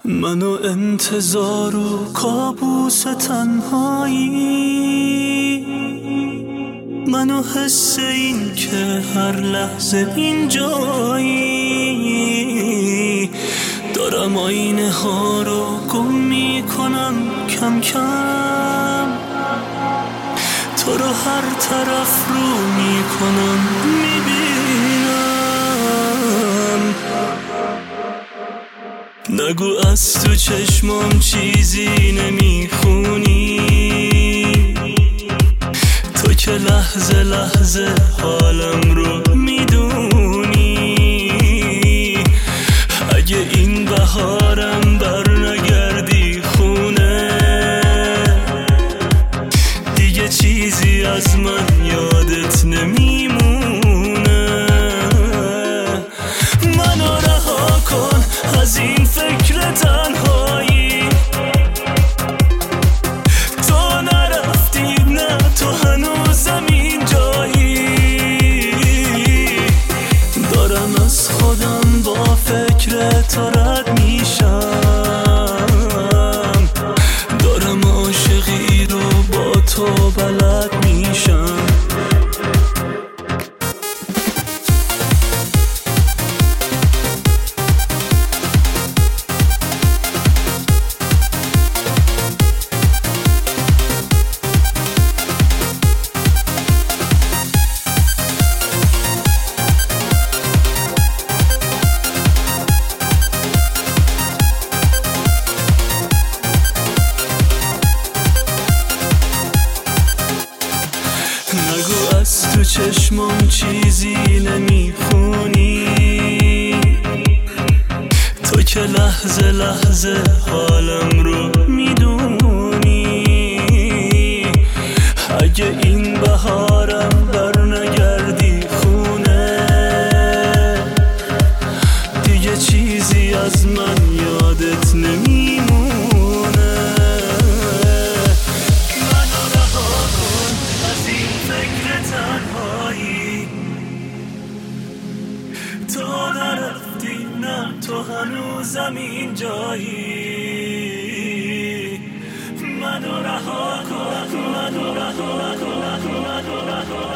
منو انتظار و کابوس تنهایی، منو حس این که هر لحظه اینجایی، دارم آینه ها رو گم میکنم کم کم، تو رو هر طرف رو میکنم میبینم. نگو از تو چشمام چیزی نمیخونی، تو که لحظه لحظه حالم رو میدونی. اگه این بهارم بر نگردی خونه، دیگه چیزی از من یادت نمیمونه. منو رها کن از این فکر تنهایی، تو نرفتی، نه تو هنوزم اینجایی. دارم از خودم با فکر تو رد میشم، دارم عاشقی رو با تو بلد میشم. نگو از تو چشمام چیزی نمیخونی، تو که لحظه لحظه حالم رو میدونی. اگه این بهارم بر نگردی خونه، دیگه چیزی از من یادت نمیمونه. تو نرفتی، نه تو هنوزم اینجایی. منو رها کن، منو رها کن.